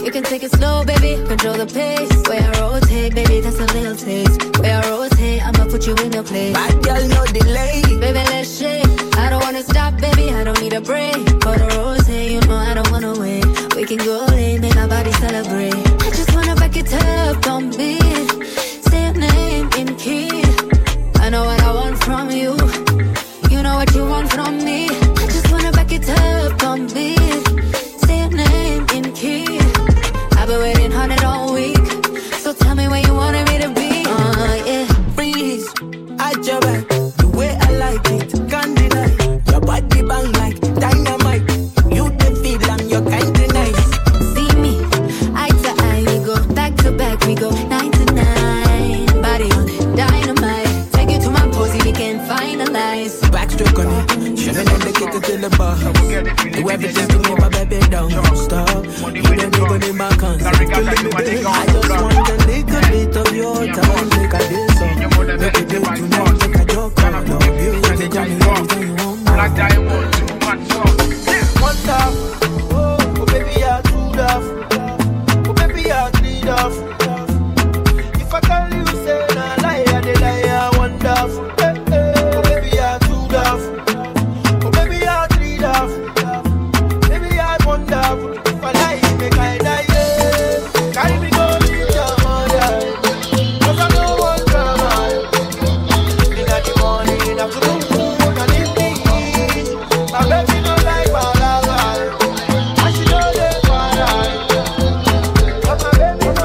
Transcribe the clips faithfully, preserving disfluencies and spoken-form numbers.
You can take it slow, baby, control the pace. Where I rotate, baby, that's a little taste. Where I rotate, I'ma put you in your place. Bad girl, no delay. Baby, let's shake. I don't wanna stop, baby, I don't need a break. For the rotate, you know I don't wanna wait. We can go late, make our body celebrate. I just wanna back it up, don't beat. Say your name in key. I know what I want from you. You know what you want from me. I just wanna back it up, don't beat. Say your name in key. I've been waiting on it all week. So tell me where you wanted me to be. Uh, yeah. Freeze, at your back, the way I like it, can't deny. Your body bang like dynamite. You the feel I'm your kind of nice. See me, eye to eye, we go back to back, we go nine to nine. Body on it, dynamite. Take you to my posy, we can finalize. Backstroke on it, shimmin' and the kick it till the bar. Do everything to make my baby down. Stop, you don't even in my consent. I just want a little bit of your time. Make a day song, make a day tonight, make a joke on love you. You tell me anything you want more. Black Diamond, too much song. One love, oh, oh baby you're two love, oh baby you're three love. If I tell you say nah lie, I dey lie, I one love. Hey, hey. Oh baby you're two love, oh baby you're three love, baby you're one love. If I lie, make I die. Yeah. Carry me go meet your mother, 'cause I know one drama. In the morning, afternoon, and evening, my baby no like balala, and she know they para. But my baby no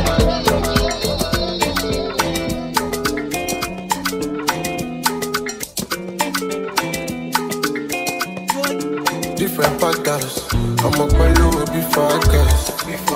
different podcasts. I'm up my low before I gas.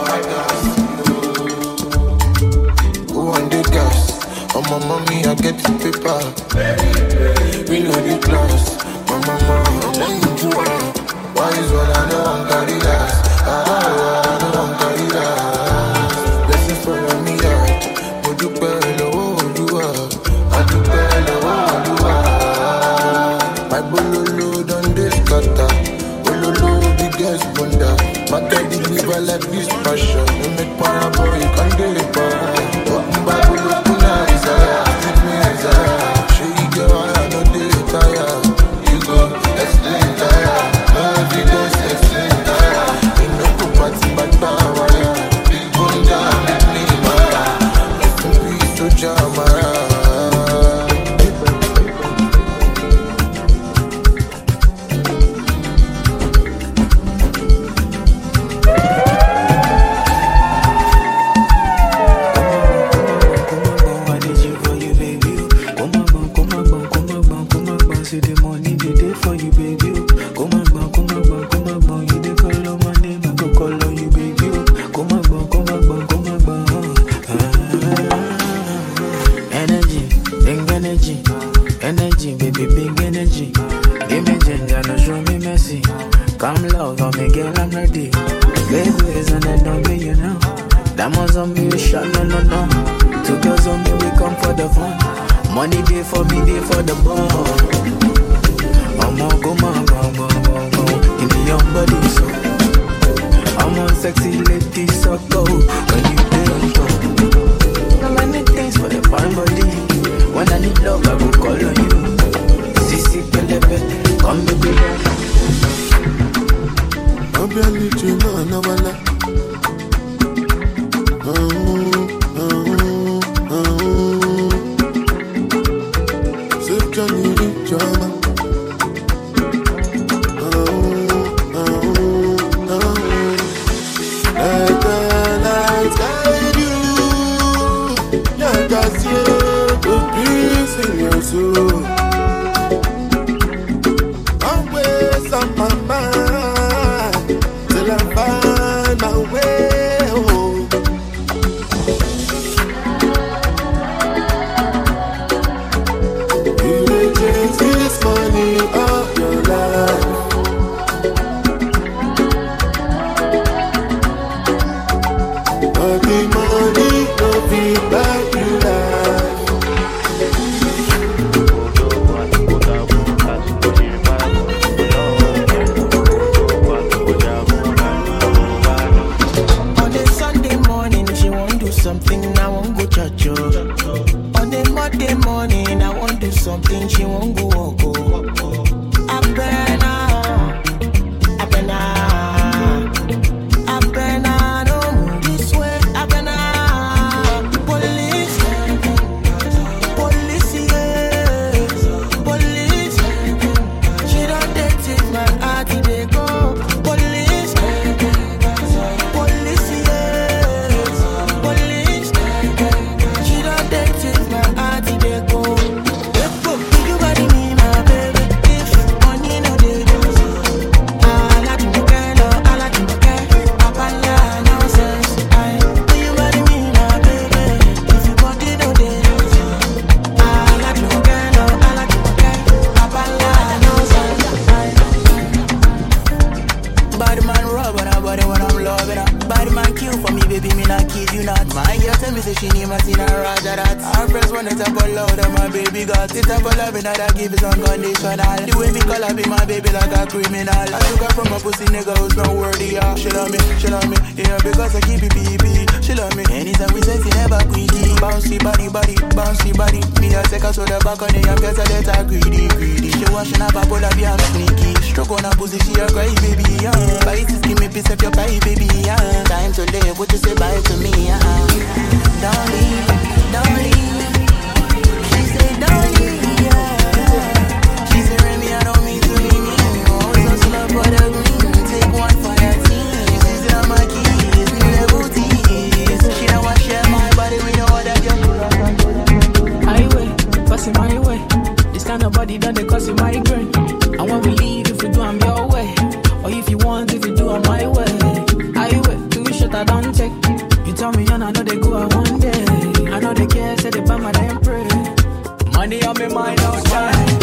Who on the gas? On my mommy, I get the paper. We know the class. My mama, I'm you why is what I know I'm carry last? Ah, I know I'm carry last. Blessings for me, yeah. Would you better, oh, you are. I do better, oh, you are. My bololo done this cutter. Bololo, biggest bunda. My daddy live a life this passion. You make parable, you can do it, but open Bible, open eyes, keep me as I. Show you girl, I know they tire. You go, explain tire. No evidence, explain tire. You know, go party, but power. Big bunda, big me, mara. Let me be so jamara. something, I won't go church. On a Monday morning, I want do something, she won't go walk. I better, I better, I better, no move this way. I better, police, police, yes, police. She don't take my heart, they go. Police, police, yes, police. She don't take my heart, they go. If you got me, my baby, if money no dey do, I like to look at, I like to look at, I find nonsense. I, you got me, my baby, if you body no dey do, I like to look at, I like to look at, I find nonsense. Body man rub on her body when I'm loving her. Body man kill for me, baby, me not kid you not. My girl tell me say she need my sin and Roger that. Our friends want it up all loud and my baby got it up all love and I give it unconditional. The way me call her be my baby like a criminal. I took her from a pussy nigga who's not worthy, yeah. She love me, she love me, yeah, because I keep it P P. She love me, anytime we say she never quickie. Bouncy body, body, bouncy body. Me I take her to the back on the young girls I let her greedy, greedy. She washing up her body, be I'm sneaky. Stroke on her pussy, she a cry baby, yeah. Bite is give me piece of your pie, baby, yeah. Time to live, what you say bye to me, yeah. Don't leave, don't leave. She say don't leave, yeah. She say Remy, I don't mean to leave me. Oh, so slow for the green, take one for the team. She say I'm my keys, new level tees. She don't want share my body, we know what that girl. Highway, passing my way. This kind of body done they cause you migraine. And when we leave, if we do, I'm your way. Or if you want, if you do, I'm my way. Highway, two shit I don't take. You tell me, and I know they go out one day. I know they care, say they buy my damn pray. Money on me mind outside.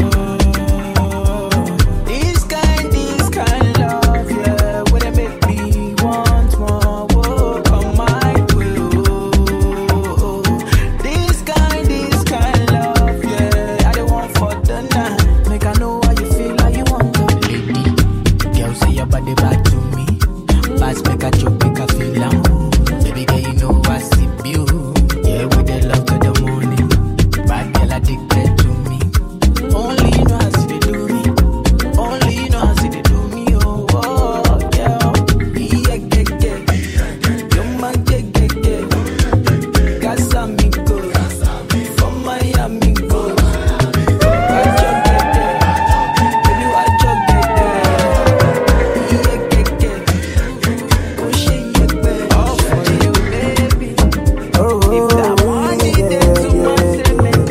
This kind, this kind love, yeah. Would it make me want more? Whoa, come my way. Oh, this kind, this kind love, yeah. I don't want for the night. Make I know how you feel, how you want to. Lady, girl, say your body back to me. Pass, make a choke, make a feel am. Baby girl, you know I see you. Yeah, with the love to the morning. Bad girl addicted to me. Only you know how see they do me. Only you know how see they do me. Oh, oh, yeah. Yeah, yeah, yeah. You're my yeah, yeah, yeah. Casamigos. From Miami, go. I just get there. Baby, I just get there. Yeah, yeah, yeah. Oh, shit, yeah, baby. Oh, for you, baby. If that money then too much,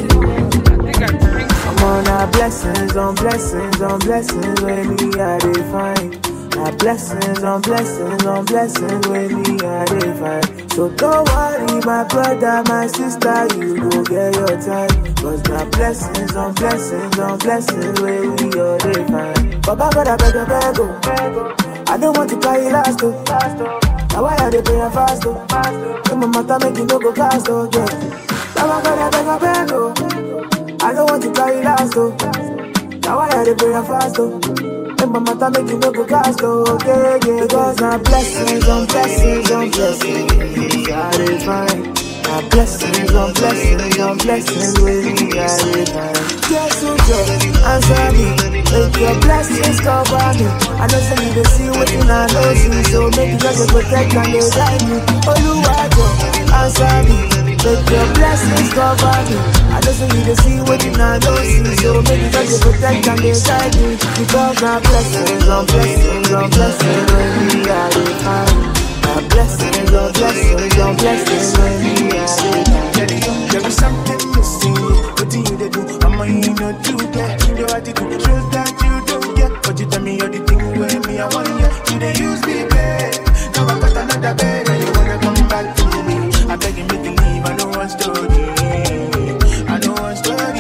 I'm on our blessings, on blessings, on blessings when me I define. Our blessings, on blessings, on blessings when me I define. So don't worry, my brother, my sister, you go get your time. Cause my blessings, on blessings, on blessings when we all define. Baba God, I beg, I beg, oh. I don't want to play last, oh. Now why are they paying fast, oh? When my mother make you no go fast, oh, yeah. Baba God, I beg, I beg, oh. I don't want to carry last, oh. Now I had to pray fast, oh. And my mother make you no go cast, oh. Okay, yeah. Because my blessings on blessings on blessings, I define. My blessings on blessings on blessings with me, I define. Yes, oh, yeah. Answer me. Make your blessings cover me. I know some you see what you know, no see. So make you just protect and they guide me. Oh, you are God. Answer me. Make your blessings cover me. I just need to see what you not know see. So make it just protect and they guide me. Because my blessings on blessings on blessings when we are defined. My blessings on blessings on blessings when we are defined. There is something missing. What do you do? I'm a you know do that. Your attitude shows that you don't get. But you tell me all the thing where me I want you. You they use me babe. Now I got another bed and you wanna come back to me. I beg you make you leave. I know one story. I know one story.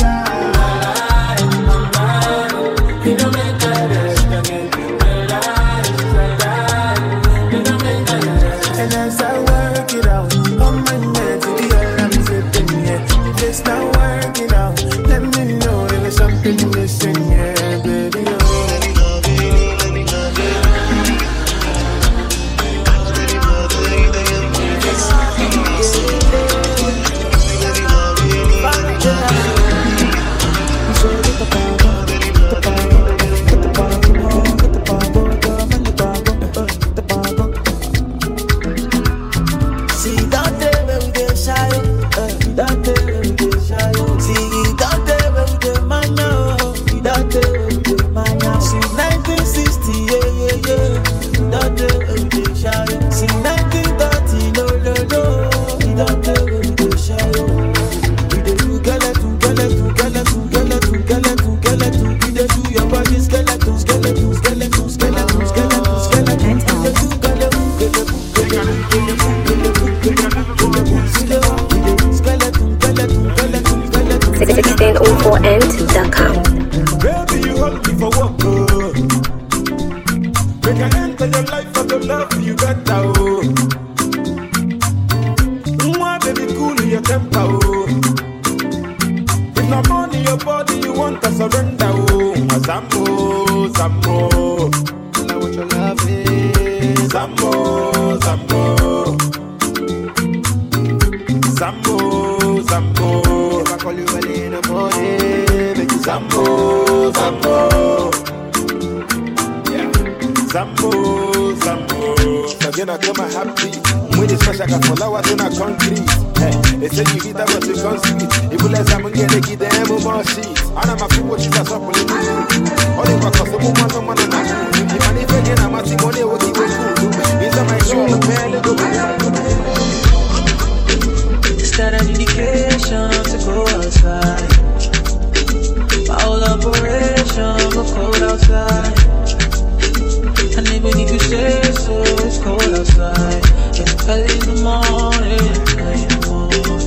You don't make that rest again. And as I work it out, on my mind to the alarm sitting here. If it's not working out, let me know if there's something missing. Zambo, Zambo. Yeah. Zambo, Zambo. Again, I come happy. When it's fresh, I got flowers in a concrete. Hey, they say you hit that, but you can't see. If you let someone get a kid, then I'm more sheet. And I'm a few watches that's up on the all the back of the woman, the man, and I'm if I never get a massive money, what you will do. It's a my show, the man, the Start an indication to go outside. My whole operation go cold outside. And even if you say so, it's cold outside. It's early in the morning, early in the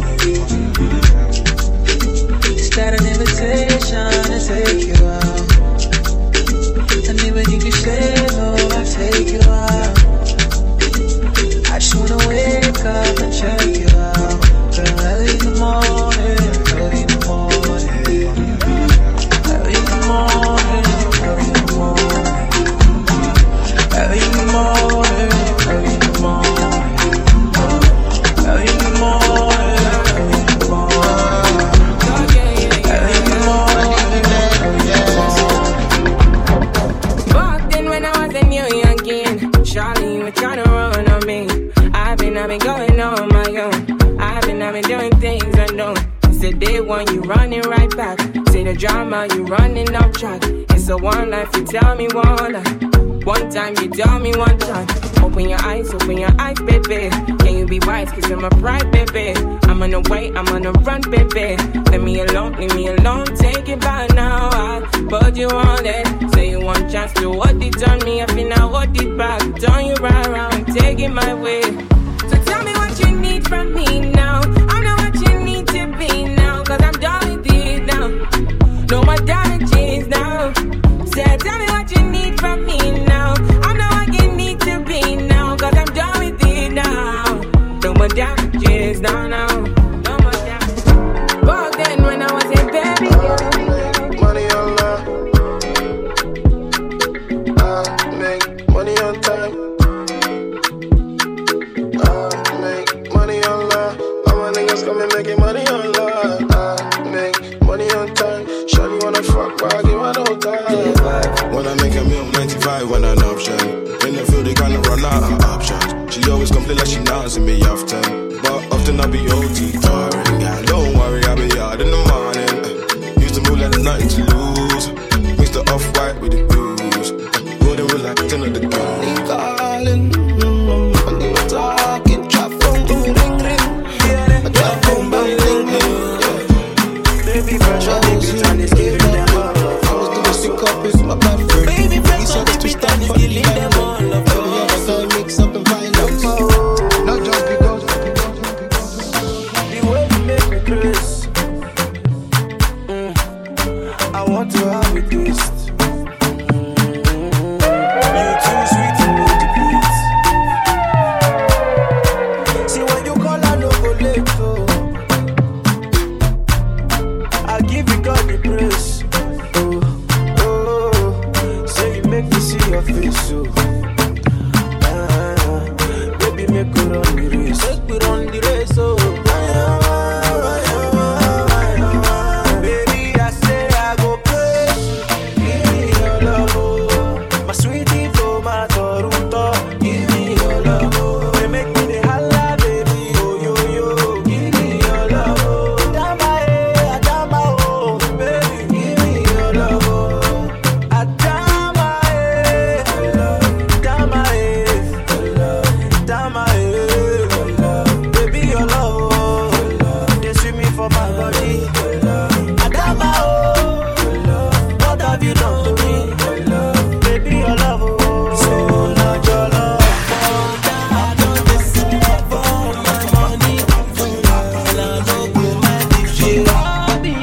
morning. Start an invitation to take you out. And even if you say no, I'll take you out. I just wanna wake up and check you out. Girl, early in the morning, early in the morning. Early in the morning, early in the morning. Early in the morning, early in the morning. Early in the morning, early in the morning. Early in the morning, early in the morning. Back then when I was a new youngin', Charlie, you were trying to run on me. I've been, I've been going on my own. I've been, I've been doing things I know. Say day one, you running right back. Say the drama, you running off track. It's a one life, you tell me one life. One time, you tell me one time. Open your eyes, open your eyes, baby. Can you be wise, cause I'm a pride, baby. I'm on the way, I'm on the run, baby. Let me alone, leave me alone, take it back now. I put you on it. Say you want chance to what it on me. I feel now what it back. Turn you right around, take it my way. So tell me what you need from me now. I know what you need to be now. Cause I'm done with it now. No more damages now. Say tell me what you need from me now. I know what you need to be now. Cause I'm done with it now. No more damages now, now. No more damages. Back then when I was a baby girl. Money on love. I make money on time. I make money on love. All my niggas come and making money on love. I make money on time. Shawty wanna fuck, but I give her no time. When I make a meal, ninety-five when an option. In the field, they kinda run out of options. She always complain like she not in me often. But often I be O T tiring. Yeah, don't worry, I be out in the morning. Used to move like nothing to lose. Mix the off-white with the blues. Golden with like ten of the guns. Calling, mm-hmm. When you talking, drop phone, ring, ring. I drop phone, bang, ring, ring. Baby, fresh on the beat and it's giving them all love. I was doing sick up, it's my bad friend. Baby, fresh on the beat and it's giving them all love. Every other girl mix up and violence. Not just because, the way you make me crazy, mm. I want to have a taste. You too sweet to know the beat. See when you call, I no go late, oh. I give you God the praise. Oh, oh, say you make me see your face, oh. Ah, baby, make me run the race. Make me run the race, oh. Baby, I say I go crazy. Give me your love, oh. My sweetie for my Toronto. Give me your love, oh. They make me the holla, baby, oh yo yo. Give me your love, oh. Dama eh, Adama oh, baby, give me your love, oh. Adama eh, Dama eh, Dama eh, baby your love, oh. They sweet me for my body. Adama oh, what have you done to me? Baby your love, oh. So not your love. I don't deserve all my money. And I don't go mad if you are the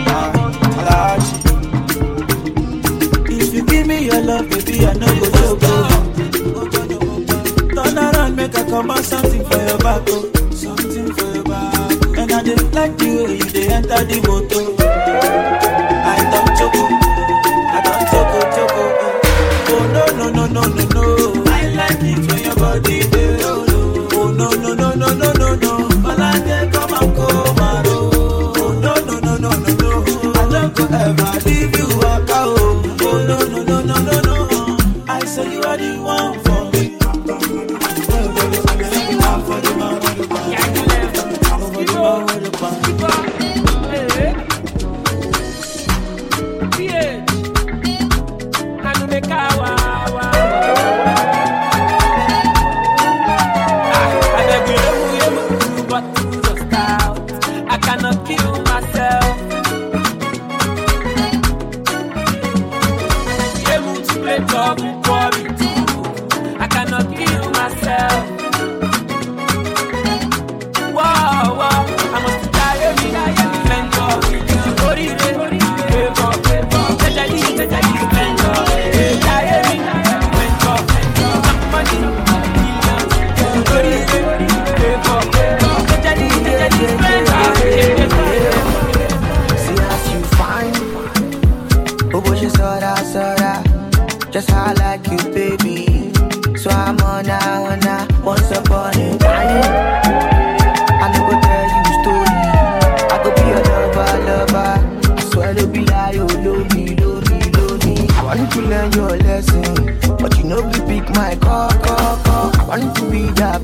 If you give me your love, baby, I know go joke. Turn around, make I come out something for your back, oh. Something for your back. And I just like the way you they enter the motor. I don't choco, I don't choco choco. Oh no no no no no no. I like it when your body they roll. Oh no no no no no no no. All I get come and come out. Oh no no no no no no. I don't go ever leave you.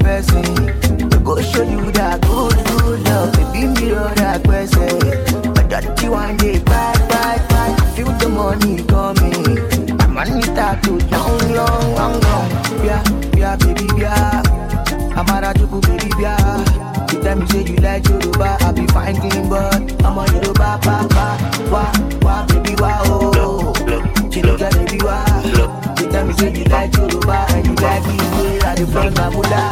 person. Go show you that good, good love. Baby, mirror that person. But that you one day, bye, bye, bye. Feel the money coming. I'm on it that too long, long, long, long. Yeah, yeah, baby, yeah. I'm a rajuku, baby, yeah. You tell me say you like Yoruba, I be fine clean, but I'm a Yoruba, pa, pa. Wah, wah, baby, wah, oh. She look at baby, wah. You tell me say you like Yoruba, and you like me, yeah. I the front of Mula.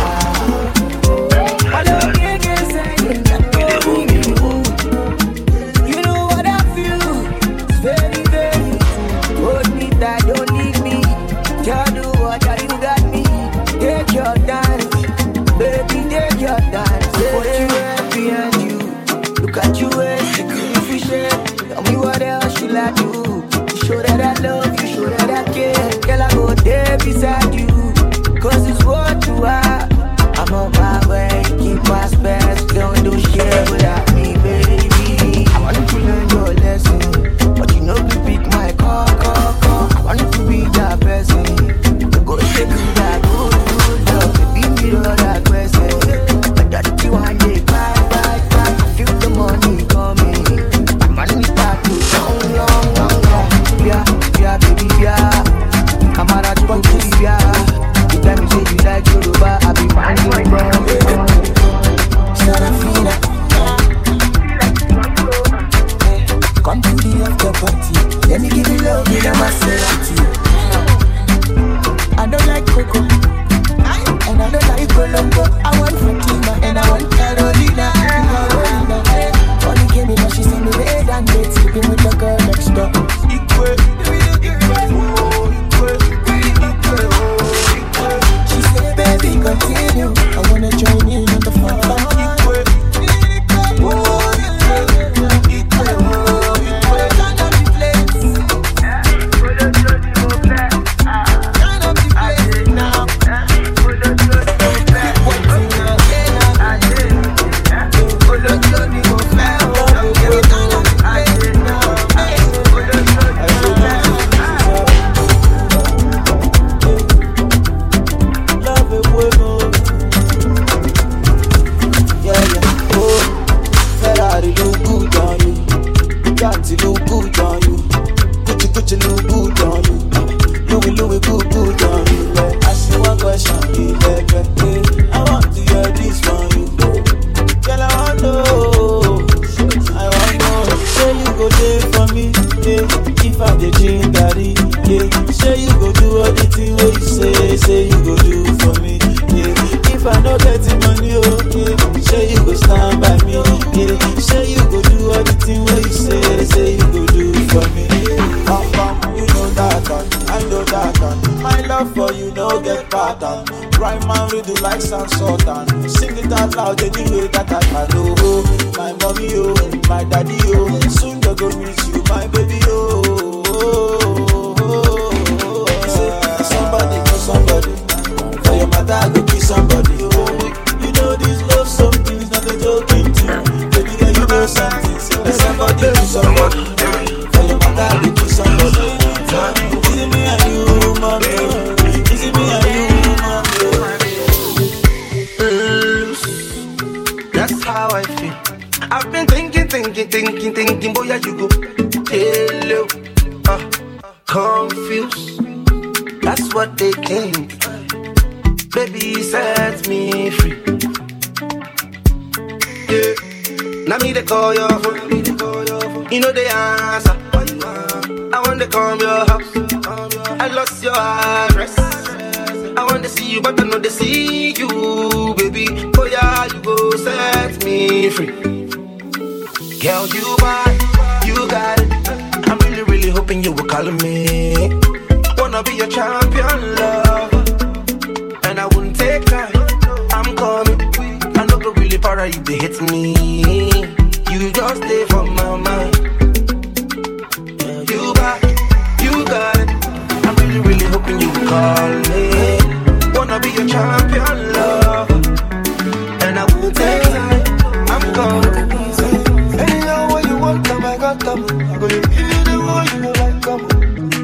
You know what I feel? It's very, very true. Hold me tight, don't leave me. Can't do what you got me. Take your time, baby, take your time. Put you right behind you. Look at you and if you share. Tell me what else should I do? Show that I love you, show that I care. Girl, I go there beside you. Cause it's what you are. I'm on my way, keep my space. Don't do shit without me, baby. I want to learn your lesson, but you know you pick my call, call, call. I want to be that person. To go shake you that good, good love. Baby, me know that question. But that you want it, bye, bye, bye. Feel the money coming. I'm on it that too long, long, long, long. Yeah, yeah, baby, yeah. I'm on that one, baby, yeah. You tell me say you like Yoruba, I be fine, bro. Sarafina, come to the after party. Let me give you love in a Maserati. I don't like Coco, and I don't like Colombo. I want Fatima and I want Carolina. Carolina, only came in, but she sent me red and red, sleeping with the girl next door. Equal, she said, baby, continue. I wanna join in on the fun.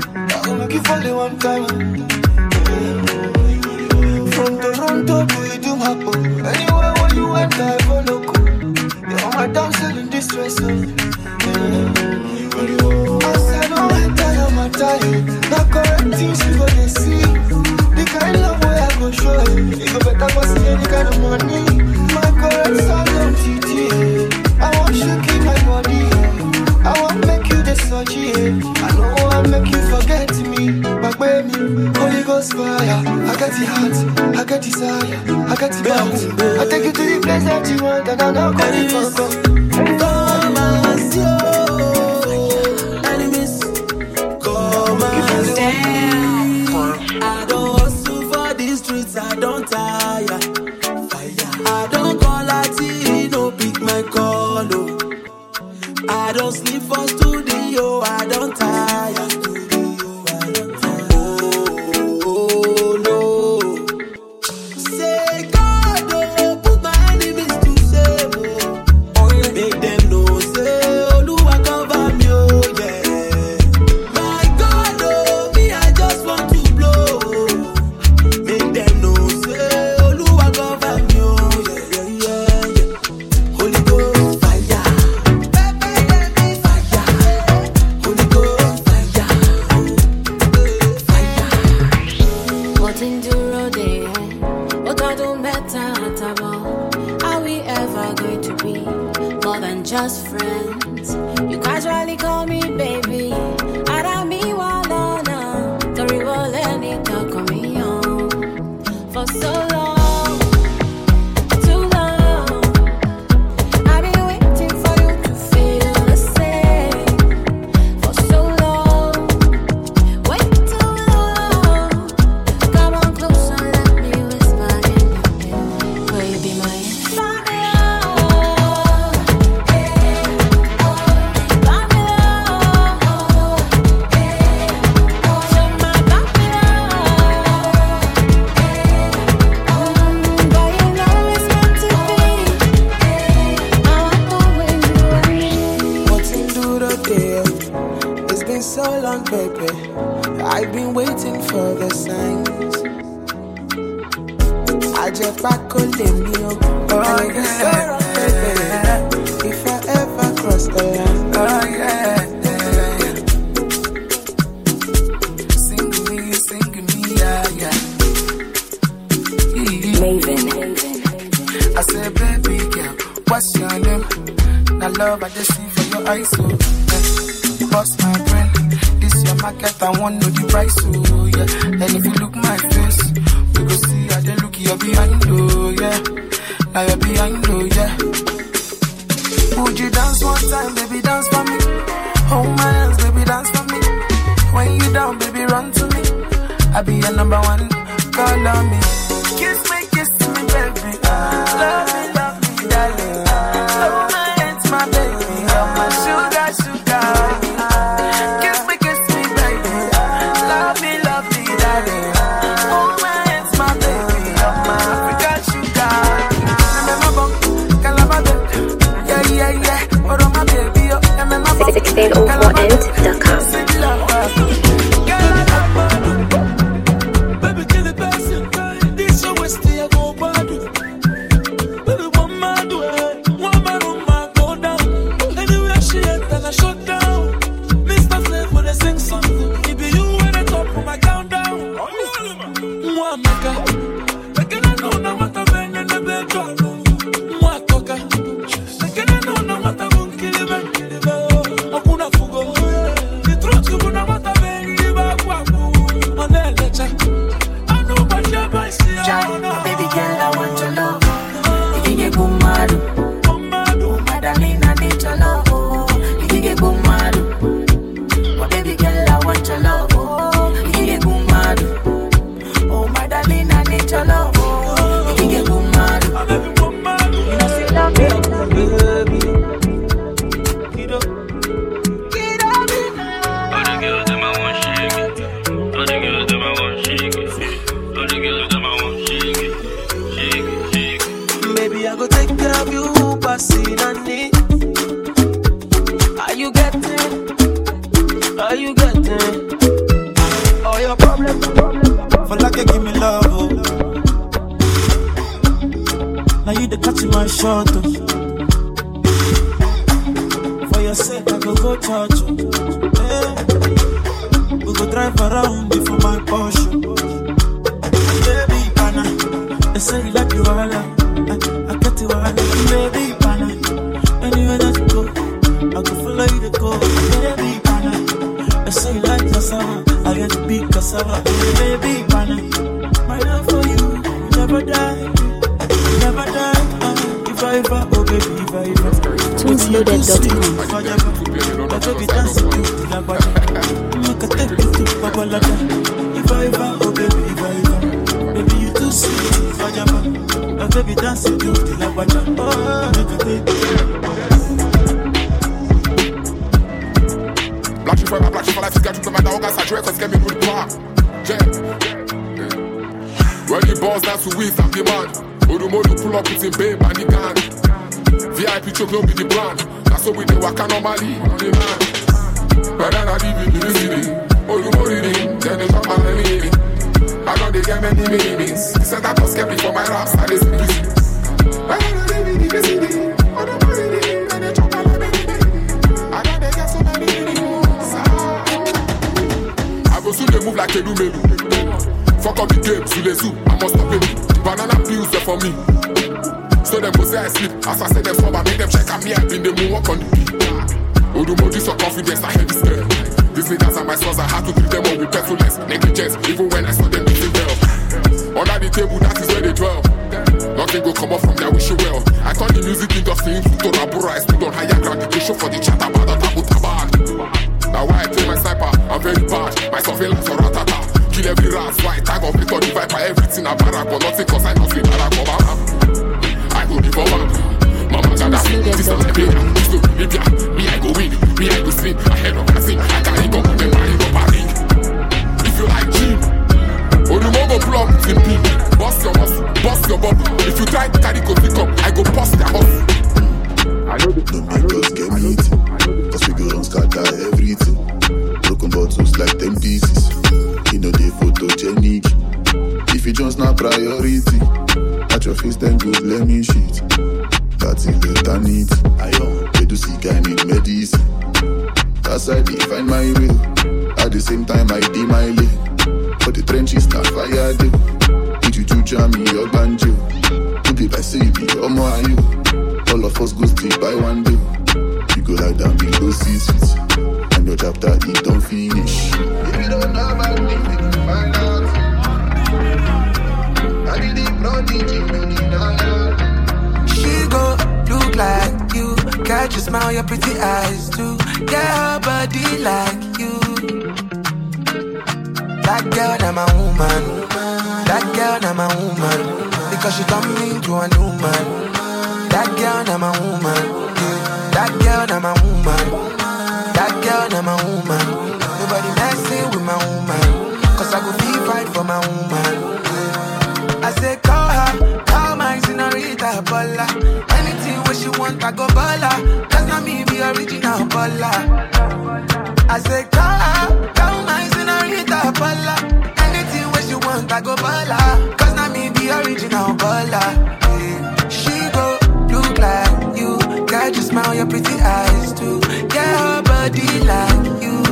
From Toronto to up. Anywhere where you went, I follow. You're my damsel in distress. I said, don't enter your matter. Not correct things you gonna see. The kind of way I go show you. You go better go see any kind of money. My correct sound on T T. I want you keep my body. I want make you the surgery. I know I make you forget me. But baby, Holy Ghost fire. I got the heart, I got desire, I got the bounce. I take you to the place that you want, and I'm not going to go. Come and see you, enemies. Come and see. I don't hustle for these streets, I don't tire. I don't call at you, no pick my call. Oh. I don't sleep for studio, I don't tire. Oh no. Say God, oh, put my enemies to shame. Oh, make them know, say, Oluwa cover me, oh yeah. My God, oh, me I just want to blow. Make them know, say, Oluwa cover me, oh yeah, yeah, yeah, yeah. Holy Ghost fire. Just friends. You casually call me baby. I don't mean one on the river, let me talk on me on for so long, too long. I've been waiting for you to feel the same for so long. Wait too long. Come on closer, let me whisper in your ear. Will you be my baby, I've been waiting for the signs. I just back on the meal. Oh yeah, baby. If I ever cross the line, oh yeah, yeah. Sing me, sing me, yeah, yeah. Maven. I said, baby girl, what's your name? Now love I just see for your eyes, so yeah. Bust my brain. This your market, I want know the price, so yeah. And if you look my face, we go see how they look you're behind, oh yeah. Now you're behind, oh yeah. Would you dance one time, baby, dance for me? Hold my hands, baby, dance for me. When you down, baby, run to me. I'll be your number one, call on me. Kiss me, kiss me, baby. Love me, love me, darling. Hold my hands, my baby. You're my sugar, sugar. sixteen oh four end dot com. Now you the catch my shot. Oh. For your sake, I go go church. Oh. Hey. We go drive around before my Porsche. Baby, pana, they say you like you all. I, I get you all. Baby, pana, anywhere that you go, I go follow you to go. Baby, pana, they say you like cassava. I get to big cassava. Baby, pana, my love for you never die, never die. Uh, if I ever, oh baby, if I ever. tunes loaded dot com. Baby, dance to you till I body. Make a take you to Babalada. If I ever, oh baby, if I ever. Baby, you too sweet, if I ever. Oh baby, dance to you till I body. Oh, make a take you. Black for my black for life is got to my dog. I saturate cause get me good park. When the balls dance to wheeze, I'm the man. Odumodu pull up with him babe and the gang. V I P choke don't be the brand. That's what we do waka normally on the man. But then I live in the city. Odumodu in, then they come and let me in. I know they get many meanings. He said that was kept me for my raps, I just busy. But then I live in the city. Odumodu in, then they come and let me in. I know they get so many meanings. I go soon they move like they do me. Fuck up the game, to the zoo, I must stop it. Banana pills there for me. So them go say I sleep. As I say them sober, make them check on me. I've been the moonwalk on the beat. Odumodu so confidence, I heavy stare. These niggas are my sons, I had to treat them all with petulance, negligence. Even when I saw them doing well. Under the table, that is where they dwell. Nothing go come up from there, wish you well. I thought the music industry into Tonabura. I stood on higher ground, the show for the chatter, but the tabu tabak. Now why I play my sniper, I'm very bad. My surveillance or ratata. Kill every rat, white tag of liquor, the viper, everything a barrack, but nothing cause I not feel Barack Obama. I go give up, Mama Jada, this is my player, this is Libya, me I go win, me I go sleep, ahead of my scene, I carry go, then I go party. If you like gym, Odumodu pull up with him pin, bust your muscle, bust your bubble. If you try to carry go pick up, I go bust their hustle. I know the no make us get meeting, cause we go run scatter everything. Broken bottles like them pieces. You know they photogenic. If you just not priority, at your face then good let me shit. That's eternity. I own they do seek I need medicine. That's I define my will. At the same time I do my lane. But the trenches not fire day. Did you do jam me or banjo? Could be by say be or more are you. All of us go sleep by one day. You go like down below six feet. And your chapter it don't finish. If you don't know about me, find out. I did the prodigy, she go look like you. Catch your smile, your pretty eyes too. Get her body like you. That girl, I'm a woman. That girl, I'm a woman. Because she turned me into a new man. That girl, I'm a woman. That girl, I'm a woman. That girl, I'm a woman. Nobody messing with my woman. Cause I go feel fight for my woman. I say call her, call my senorita Bola. Anything what she want, I go Bola. Cause not me be original Bola. I say call her, call my senorita Bola. Anything what she want, I go Bola. Cause not me be original Bola. Yeah. She go look like you. Got your smile, your pretty eyes too. Get her body like you.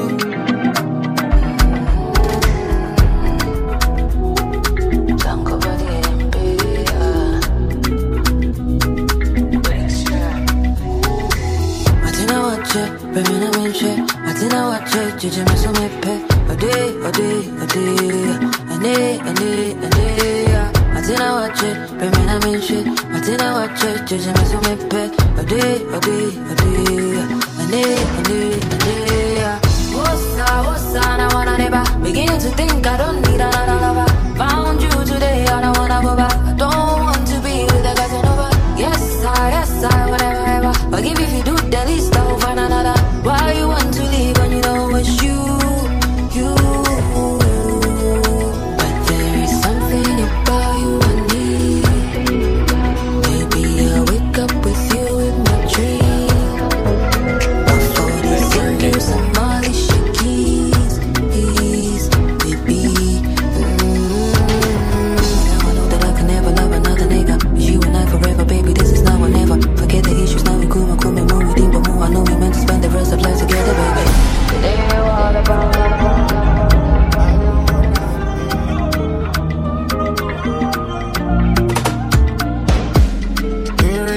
Remember me shit, I think I watch it, you just me pay. A day, a day, a day, a day, a day, a day. I think I watch it, remember me shit, I think I watch it, you just me pay. A day, a day, a day, a day, a day, a day. What's up, what's up, I wanna never begin to think I don't need another lover. Found you today, I don't wanna go back. I don't want to be with a Casanova. Yes, I, yes, I, whatever, ever. Forgive if you do the least, I'll find another. Why you want to leave when you know it's you, you? But there is something about you I need. Maybe I'll wake up with you in my dreams.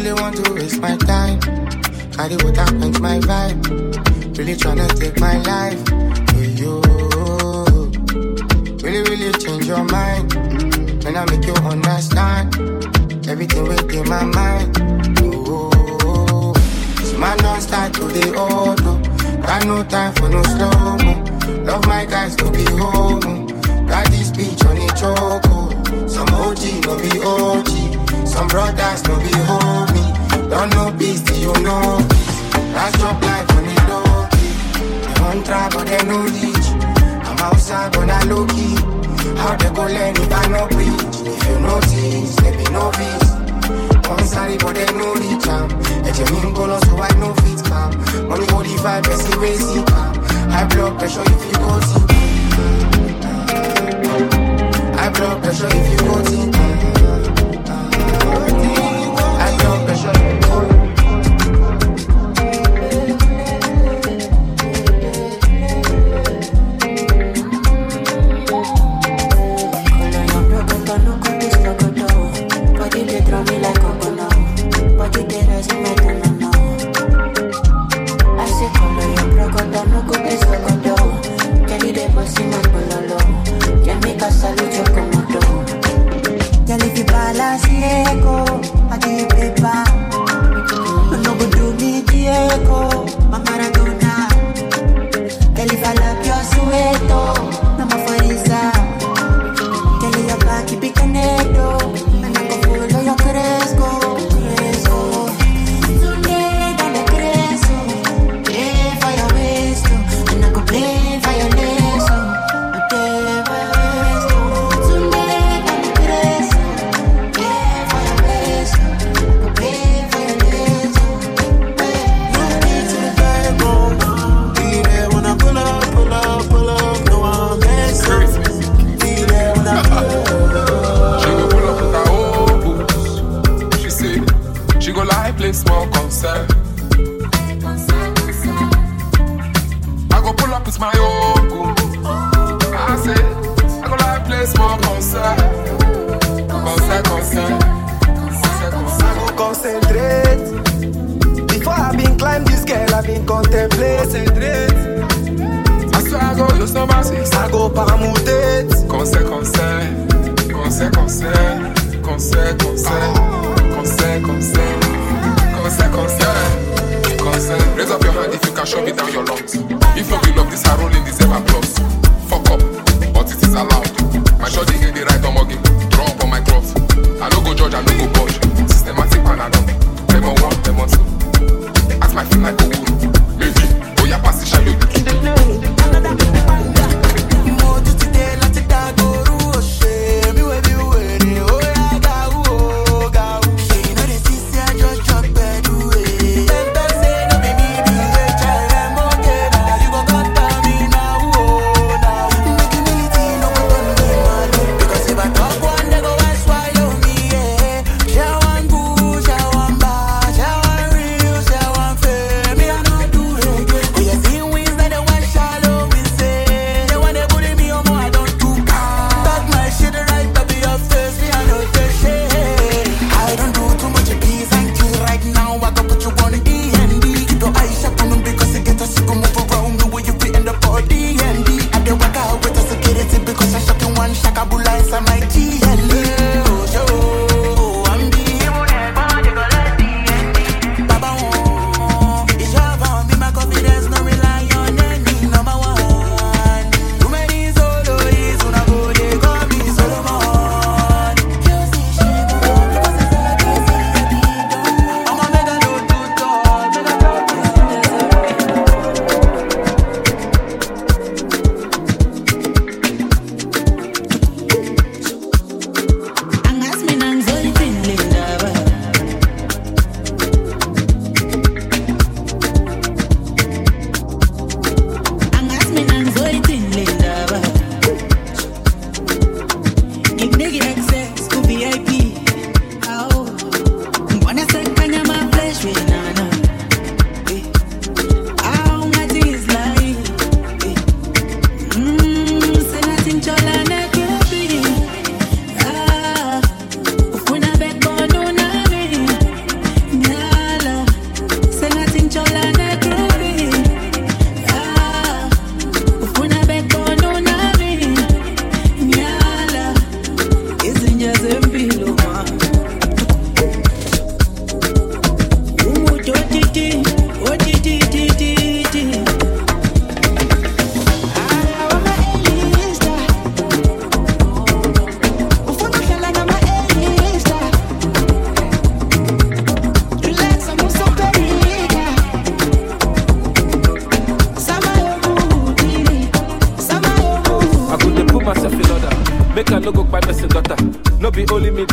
really want to waste my time. Carry water quench my vibe. Really tryna take my life. Yeah, yo. Really, really change your mind. When I make you understand everything within my mind. Oh, this man don't start to the auto. Got no time for no slow-mo. Love my guys to be home. Got this beach on the choco. Some O G no be O G. Some brothers no be homie. Don't know peace till you know peace. That's your life on the low key. They on track but they no reach. I'm outside but I low key. How they go learn if I no preach? If you notice, there be no peace. One sorry but they no reach am. Let your mean go so I no fit calm. Money go the vibe, best the way see calm. High blood pressure if you go see. High blood pressure if you go see. High blood pressure if you go see. Yeah.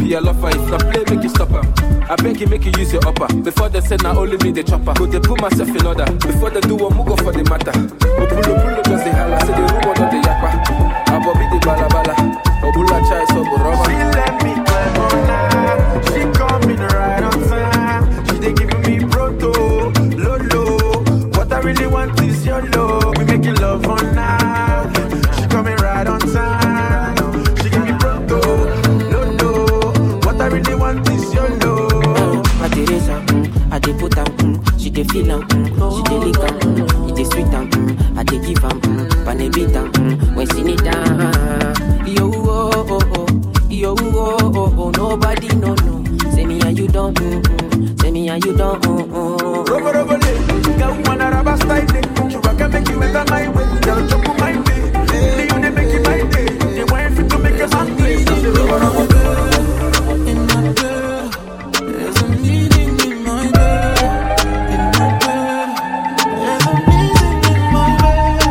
be a lover. If not play, make you stop her. I beg you, make you use your upper. Before they say now only me the chopper. Go they put myself in order. Before they do one, move for the matter. Opulo pulo does the holla. Say the room one of the yakpa. Abobi the balabala. Obula chai so buroma. She let me climb on her. She coming right on time. She they giving me proto, lolo. What I really want is your love. We making love on now. She coming right on time. She give me proto, lolo. What I really want is your love. I did it, mm, I did put am, mm, she dey feel am, mm, she dey lick am, mm, it dey sweet am, mm, I dey give am, mm, pane beat am, mm, when she need am. Yo oh oh oh, yo oh oh oh, nobody no no. Say me and you don't, mm, mm, say me and you don't, mm, mm. Robo robo le, girl wanna rubber style it. Sugar can make you enter my way, girl jump on my day. Only you dey make it my day. They want fit to make a song play. So say robo robo le, in my bed, there's a meaning in my bed. In my bed, there's a meaning in my bed.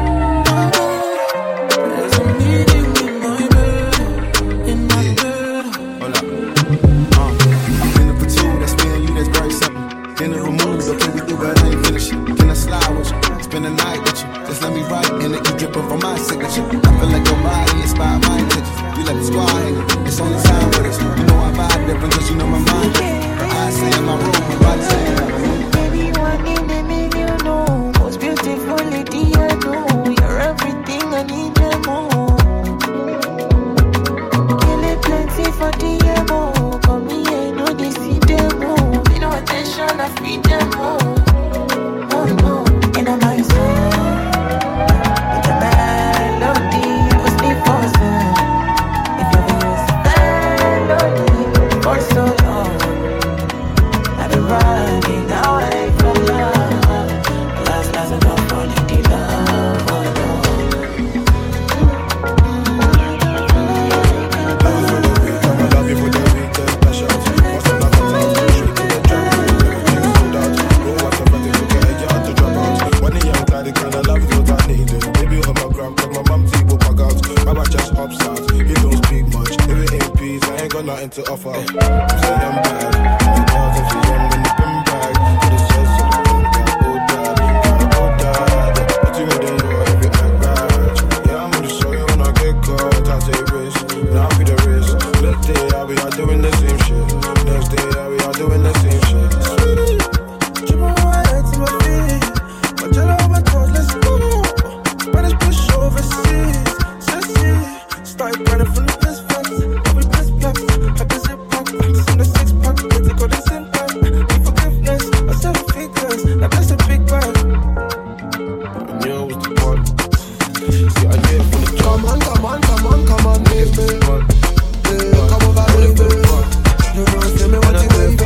There's a meaning in my bed. In my bed. Hold up. Uh, in the platoon, that's me and you, that's very simple. In the remove, okay, we do, but I ain't finish it. Can I slide with you? Spend the night with you. Just let me write in the e dripping from my signature. I feel like your body inspired my intentions. You let the squad hang it. It's only time with us. You know I vibe different cause you know my mind different. I say in my room, my body saying, baby, one in a million, no. Most beautiful lady I know. You're everything I need, you more. Kill it plenty for the emo. For me, I know they see them more. Pay no attention, I feed them more. Oh no, in my soul. It's a melody, was me for some. If you use melody for so long, I've been running away from love. Last last I don't fall in love. Oh I love you for the weekend special. What's up, nothing else? Straight to the track. Everything's sold out. Go watch a party to get a yard to drop out. When the young guy, the kind of love is what I need. Baby, on my gram, cause my mom teeth will pack out. Baba just upstart. He don't speak much. If it ain't peace, I ain't got nothing to offer. You say I'm bad. My girls, if she young, then the pin bag. For the stress, so the pin got old dad. Got old dad. But you know they know if you act bad. Yeah, I'm gonna show you when I get caught. I take risks. Now I be the risk. Next day, I'll be out doing the same shit. Next day, I'll be out doing the same shit. Keep my head to my feet. My jello on my toes, let's go. Spanish push overseas. Sexy. Start running from the piss flags. Every piss flags. I can zip pack. Send a six pack. Let's go to the pack. Need forgiveness. I said a figures. Now that's a big bag. I knew it was the one. See, I did it for the job. Come on, come on, come on, come on, baby. Yeah, come over, baby. You know, tell me what you baby.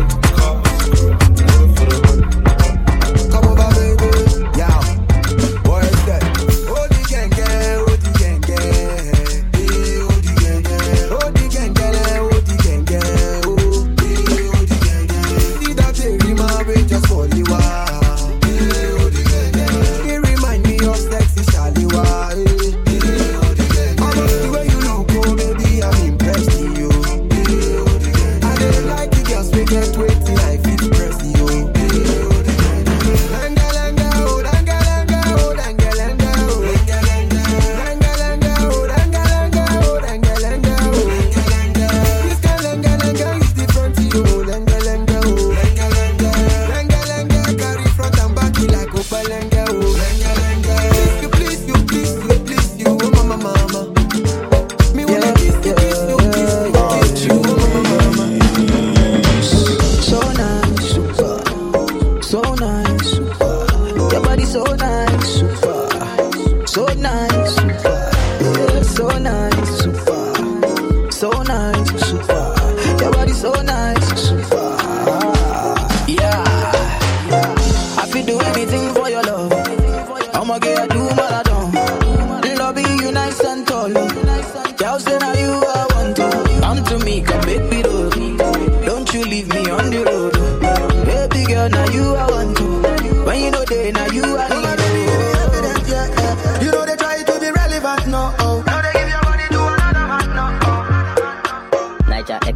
Come over, baby. Yeah. What is that? Oh, the gang, gang, oh, the gang, gang. Eh, oh, the gang, gang. Oh, the gang, gang, oh, the gang, gang. Oh, eh, oh, the gang, gang. Did I tell you my way just for you? Eh, oh, the gang, gang. It remind me of sexy Shaliwa. Eh, eh, oh, the gang, gang. I love the way you look, oh, baby, I'm impressed with you. Eh, oh, the gang, gang. I don't like the girls we get wet till I feel pressed, you. Eh, oh, the gang, gang. Langa, langa, oh, langa, langa, oh, langa, langa, oh. Langa, langa, oh, langa, langa, oh, langa, langa, oh. This kind langa, langa is different, you. Langa, langa, oh. Langa, langa. Langa, langa, carry front and back you like Opa langa, oh. Langa, langa. Please you, please you, please you, please you, oh, mama, mama. Me wanna kiss you, kiss you, kiss you, kiss you, oh, mama, mama. So nice, super. So nice, super. Your body so nice, super. So nice, super. Yeah, so nice, super. So nice, super. Your body so nice, super. Yeah. I feel do anything for your love. I'ma get you marathon. Love you nice and tall. Girl say now you I want to. Come to me, come make me roll. Don't you leave me on the road. Baby girl, now you I want to. When you know they, now you I need to. You know they try to be relevant, no. Oh. Now they give your money to another man, no. Niger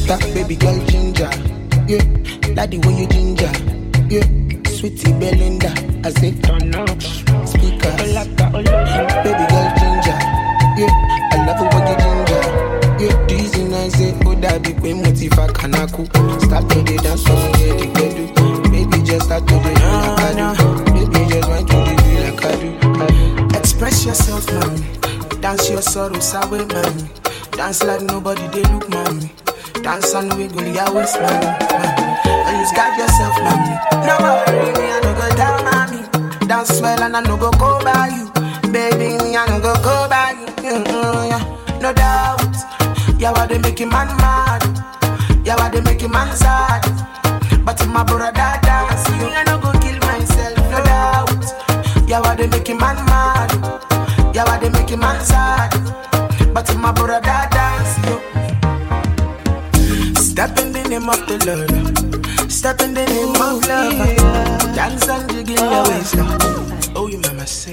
Rasta, baby girl ginger. Yeah, like the way you ginger. Yeah, sweetie Belinda. I said turn up speakers. Baby girl ginger. Yeah, I love the way you ginger. Yeah, dizzy nice. Say oh that big way motiva kanaku. Start to the dance on yeah the bedu. Baby just start to the dance. Baby just want to the feel like I do. Express yourself, mommy. Dance your sorrows away, mommy. Dance like nobody they look, mommy. Dance and wiggle your waist, mommy. And you got yourself, mommy. No worry, me I no go down, mommy. Dance well and I no go go by you. Baby, me I no go go by you. Mm-hmm, yeah. No doubt. Yeah, what they making man mad. Yeah, what they making man sad. But my brother dance, me I no go kill myself. No doubt. Yeah, what they making man mad. Yeah, what they making man sad. But my brother dance, yo. Step in the name of the Lord. Step in the name of love. Dance and jiggle your waist. Oh, you mama say.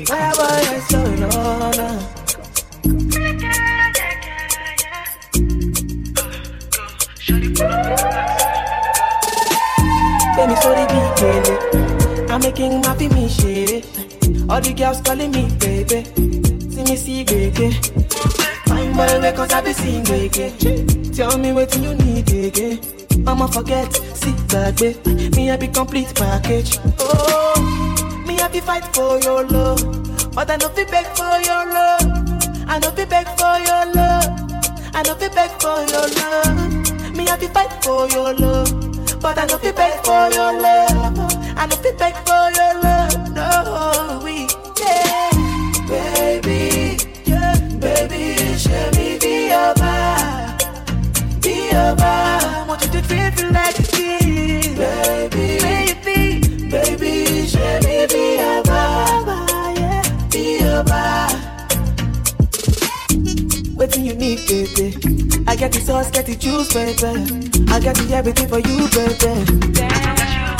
Baby, sorry, be kidding. I'm making happy me shit. All the girls calling me baby. See me see baby. Fine boy, wake cause I be seeing baby. Tell me what you need again. Mama forget, sit back, babe. Me I be complete package. Oh, me I be fight for your love, but I no be beg for your love. I no be beg for your love. I no be beg for your love. Me I be fight for your love, but I no be beg for your love. I no be beg for your love. No, we yeah, baby, yeah, baby, show me be your vibe, be your vibe. Want you to feel like a kid, baby, baby, baby, show me be your vibe, yeah, be your vibe. Waiting you need, baby. I get the sauce, get the juice, baby. I got the everything for you, baby. Yeah.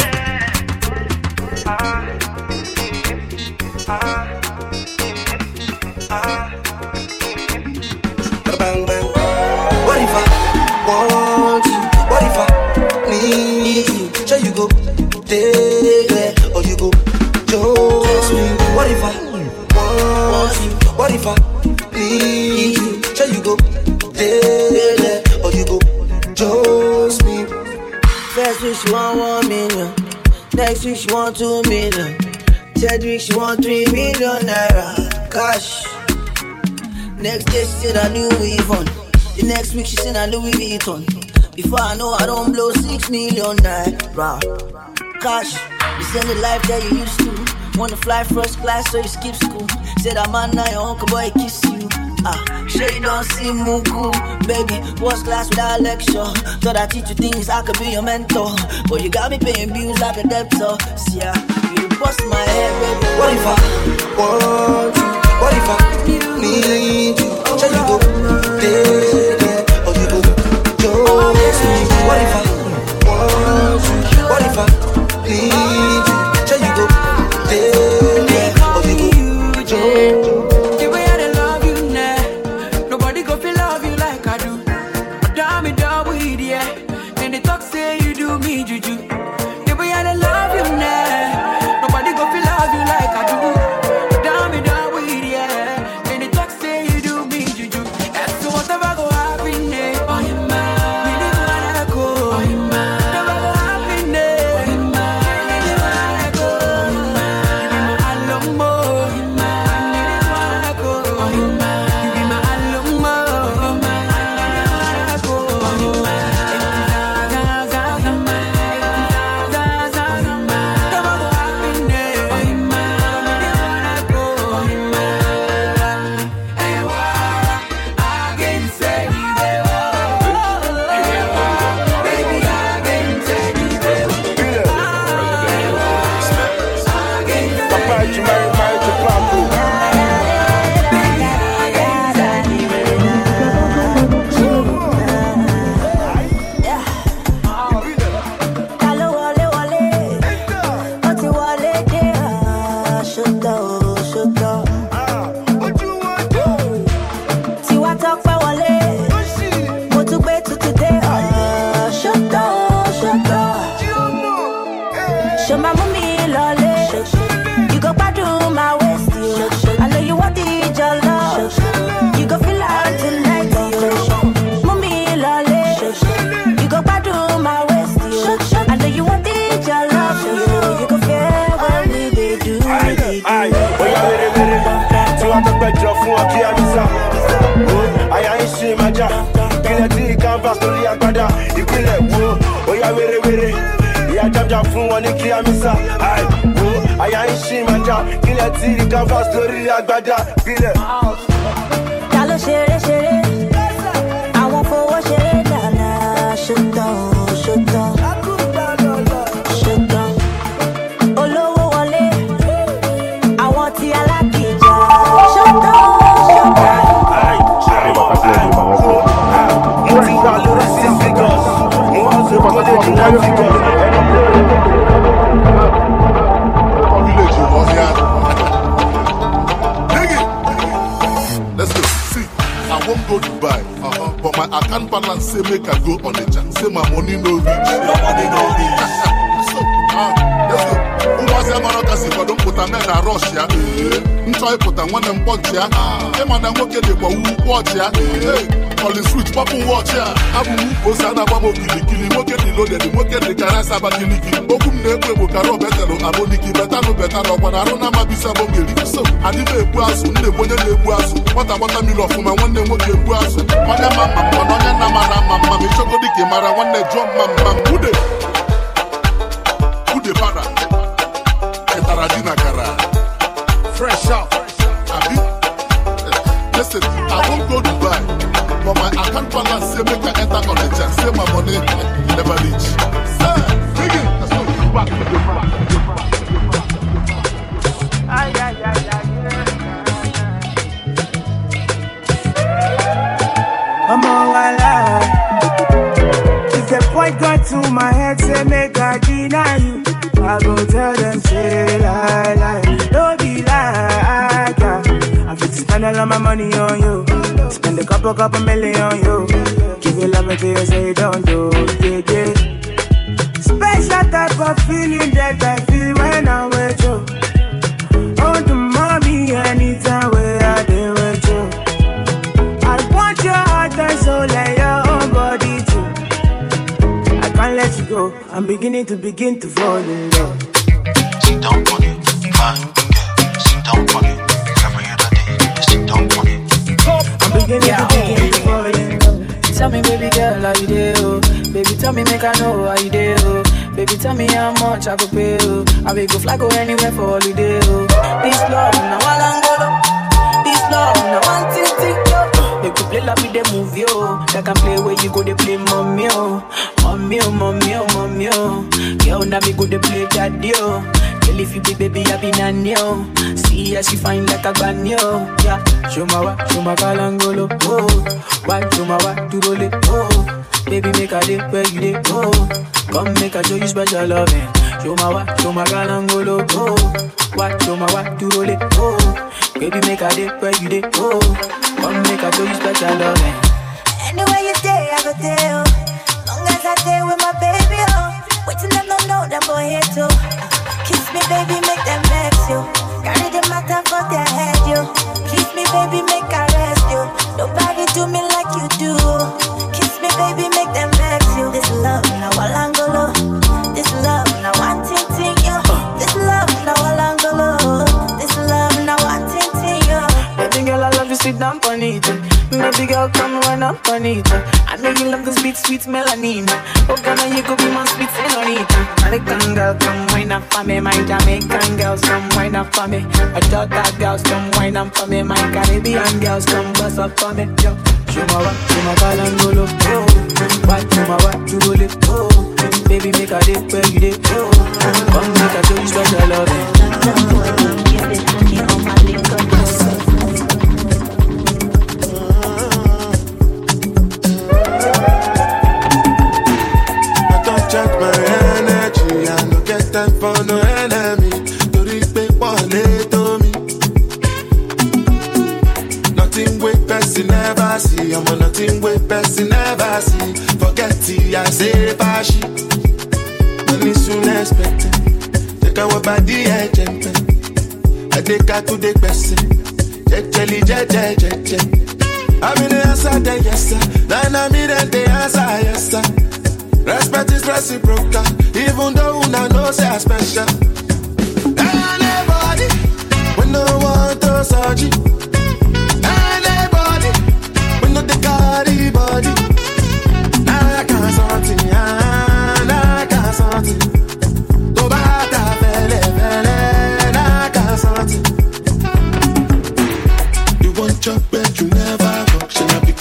Bang, bang. What if I want you? What if I need you? Shall you go there or you go just me? What if I want you? What if I need you? Shall you go there or you go just me? First week she want one million, next week she want two million, third week she want three million naira cash. Next day she said I knew Louis Vuitton. The next week she said I Louis Vuitton. Before I know I don't blow six million naira cash. This ain't the life that you used to. Wanna fly first class so you skip school. Said I'm on now your uncle boy kiss you. Ah, sure you don't see Mugu. Baby, what's class without lecture? Thought I teach you things, I could be your mentor. But you got me paying bills like a debtor. See ya, you bust my head, baby. What if I want you? What if I need you? Shall you go there, there, or you go just me? What if I want you? What if I need you? Shall you go there, there, or you go just me? The way I love you now, nobody go feel love you like I do. Damn me down with yeah, and they talk say you do me juju. The way I love you now, nobody go feel love you like I do. Damn me down with yeah, and they talk say you do me. canvas lórí agbada ìpínlẹ̀ wo oya wérewére ìyá jájá fún wọn ní kí amisa àìwò àyà ń ṣì máa já kílẹ̀ tí rí canvas lórí agbada ìpínlẹ̀. ta ló ṣeré ṣeré àwọn fowó ṣeré dáadáa ṣùtàn ṣùtàn ṣùtàn olówó wọlé àwọn tí alákìjà ṣùtàn ṣùtàn. mo ti wà lórí six figures mo wá ṣe kọ́lé ní one figure. Village in Mafia. Dig it. Let's go. See, I won't go Dubai, uh-huh. But my account balance say make I go on the chat. Say my money no reach. Your money no reach. So, uh, let's go. Who was a monocracy for don't put a man in Russia? Try put a one and punch ya. Hey man, I'm okay. They go watch ya. Hey. Calling switch, pop and watch ya. Abu Osana Babo Kili Kili, Moke the loaded, Moke the Karasa Bakiliki, Okum Nepo, Karo Betano, Aboniki, Betano, Betano, Wanarona Mabisa Bogili. So, I did a Buasu, the Boyan de Buasu, what about a meal of my one name Moke Buasu, Maya Mama, Monoya Namana, Mamma, Chokodi Kimara, one day drum Mamma, Ude Ude Para, Etaradina Kara, fresh out. Listen, I won't go Dubai. But my account balance say make I enter on the check. Say my money never reach. Say, dig it. That's what you back to the back. Ay, ay, ay, ay, I'm all alive. If the point got to my head, say make I deny you. I go tell them, say lie, lie. Don't be like that. I fit spend all of my money on you. Spend a couple, couple million on you. Give you love until you say don't do, yeah, yeah. Special type of feeling that I feel when I'm with you. Oh, the mommy, anytime where I do with you. I want your heart and soul and your own body too. I can't let you go. I'm beginning to begin to fall in love. Sit down on it, fine girl. Sit down on it, every other day. Sit down on it. I'm beginning yeah. to begin to fall in love. Tell me, baby girl, how you do? Oh? Baby, tell me, make I know how you do. Oh? Baby, tell me how much I go pay. Oh? I will go fly, go anywhere for holiday. Oh? This love, now I long go. This love, now one thing, thing, yo. They could play like with the movie, oh. They can play where you go, they play mommy, oh. Mommy, oh, mommy, oh, mommy, oh. Girl, now me go, they play daddy, oh. Girl, if you be baby, I be nanny, oh. See how she fine like a granny, oh. Yeah, show my wa, show my kalangolo, oh. Why, show my wa, to roll it, oh. Baby, make a day where you day, oh. Come make a show you special loving. Show my wa, show my kalangolo, oh. Why, show my wa, to roll it, oh. Baby, make a day where you day, oh. Come make a show you special loving. Anywhere you stay, I go there, oh. Long as I stay with my baby, oh. Waiting them don't know that boy here too. Kiss me, baby, make them vex you. Carry the matter for their head, you. Kiss me, baby, make I rest you. Nobody do me like you do. Kiss me, baby, make them vex you. This love, now Walangolo. This love, now one ting ting, yo. This love, now Walangolo. This love, now one ting ting, yo. Baby girl, I love you, sit down on it. Baby girl, come run up on it. I know you love this beat, sweet melanin. Oh, Ghana, you could be my sweet senorita. American girl, come wine up for me. My Jamaican girls, come wine up for me. My Jota girls, come wine up for me. My Caribbean girls, come bust up for me. Yo, show my wa, show my kalangolo, oh. Why, show my wa, to roll it, oh. Baby, make a day where you day, oh. Come make a show you special loving. Give it to me on my link up. Check my energy, I no get time for no enemy. To reach people, to me. Nothing with person never see. I'm on nothing with person never see. Forget it, I say bashi. Money soon expected. Take our body, I jump. I take her to the person. Check, jelly, check, check, check, check. I'm in the answer, then yes, sir. Then I'm in the answer, yes, sir. Respect is reciprocal, even though I know say I special. Anybody, when no one to search it. Anybody, when no the carry body.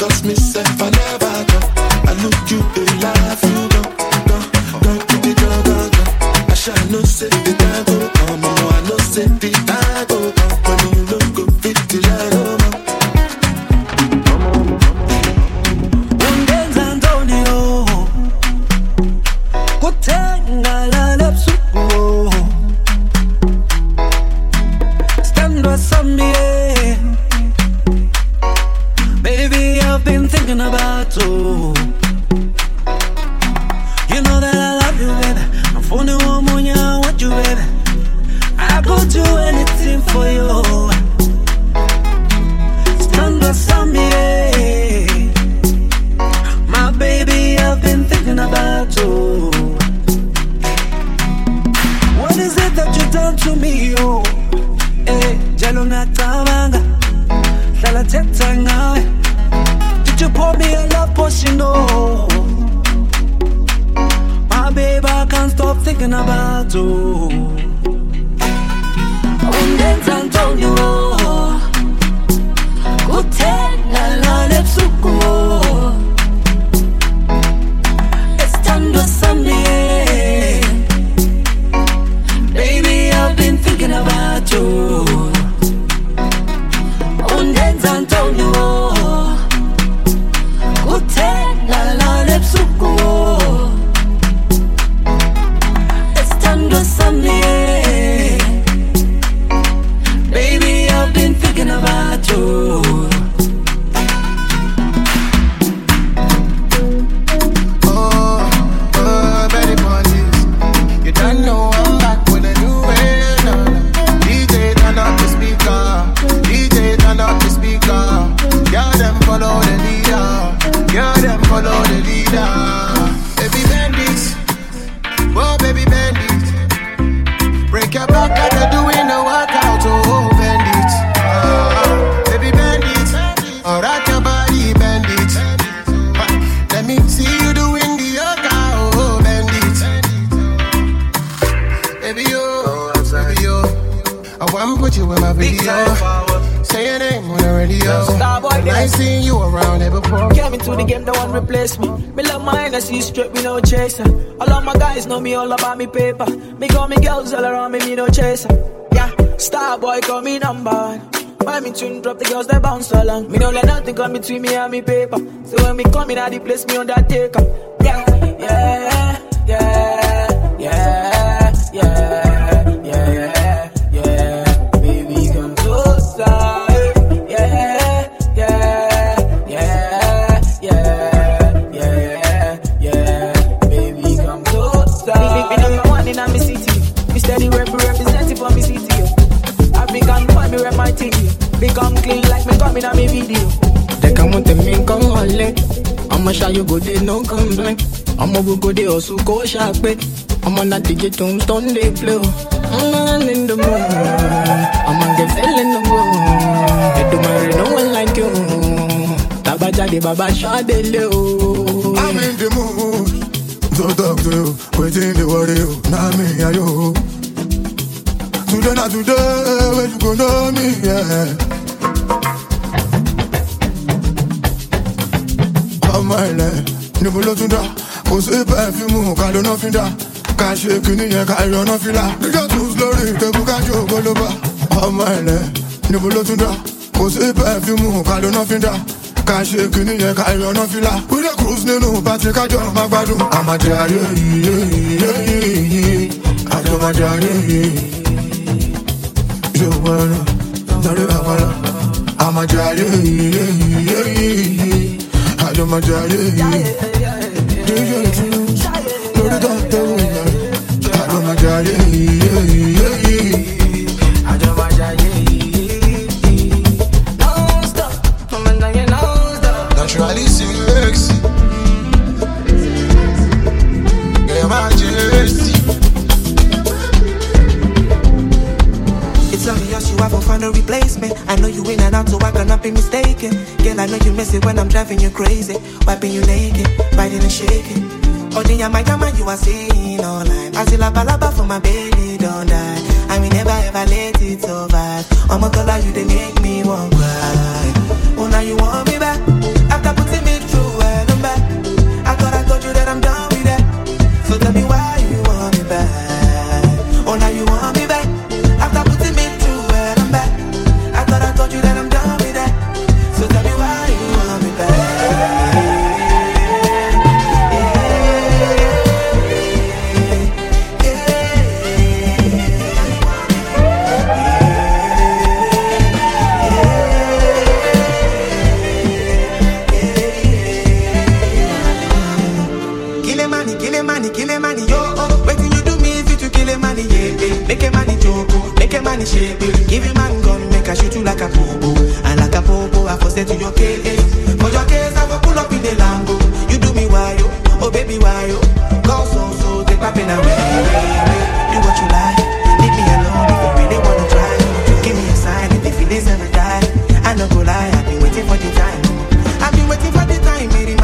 Cause me self I never go. I look you, they laugh you go. Go, go, go, go, go, go. I shall not say the time go come. No, I know say the time go come. When you look go fit the light on. Undenza Antonio Kutengala lepsuko Stand with somebody. Baby, I've been thinking about you. You know that I love you, baby. I'm for the woman, I want you, baby. I go do anything for you. Stand by somebody. My baby, I've been thinking about you. What is it that you done to me, yo? Hey, Jalona Tawanga. Lala Tetanga. Did you pour me a love potion, no? My baby, I can't stop thinking about you. Undenza Antonio Kutengala lepsuko Estando someday. Baby, I've been thinking about you. Undenza Antonio Kutengala lepsuko Estando someday. Baby, I've been thinking about you. Oh, oh, very bodies. You don't know I'm back with a new way. No, no. D J turn up the speaker. D J turn up the speaker. Yeah, them follow the leader. Yeah, them follow the leader. Baby bandits. Oh, baby bandits. Break your back like you're doing a workout. Oh, bandits. Ah, baby bandits. Oh, rock your body, bandits. Ah, let me see you doing the yoga. Oh, bandits. Baby, yo. Baby, yo. I want to put you in my video. Say your name on the radio. I seen you around here before. Came into the game, no one replace me. Me love my Hennessy straight, me no chaser. All of my guys know me all about me paper. Me got me girls all around me, me no chaser. Yeah, star boy call me number one. When me tune drop, the girls they bounce along. Me no let nothing come between me and me paper. So when me come in, I the place me undertaker. Yeah, yeah, yeah, yeah, yeah, yeah, yeah, yeah. Baby, come closer. Steady rep representing for me city. African boy, me rep my thing. Become clean like me coming on me video. They come with the me come on link. I'ma show you go they no complain. I'ma go they also go sharp it. I'm on that digit tombstone they flow. I'm in the mood. I'ma get fell in the mood. They do my no one like you. Baba jadi baba show they low. I'm in the mood. So talk to you, waiting to worry you. Now me and you. Today not today, when you gon' know me, yeah. Oh my life, ni bolo tunda. Kò sí perfume, ká ló ná fi dá. Ká ṣe kíní yẹn, ká yọ ná fìlà. Nígbà tó lórí ìtẹ́kù ká jó gbólóbá. Oh my life, ni bolo tunda. Kò sí perfume, ká ló ná fi dá. Ká ṣe kíní yẹn, ká yọ ná fìlà. We dey cruise nínú pàtí kájọ máa gbádùn. Àmàjàre yìí, àjọmàjàre yìí. You wanna, sorry I wanna. I'm a jolly, I'm a jolly. Do you choose? No, the doctor, I'm a jolly, I'm a jolly. Don't stop, I'm a nine, don't stop. Naturally sexy. Your majesty. It's obvious you haven't found a replacement. I know you in and out, so I cannot be mistaken. Girl, I know you miss it when I'm driving you crazy. Wiping you naked, biting and shaking. Oh, then you're my drama, you are saying online. I see la balaba for my baby, don't die. I will never ever let it survive. I'm a color, you they make me want cry. Oh, now you want me back. After waiting for the time. I've been waiting for the time, made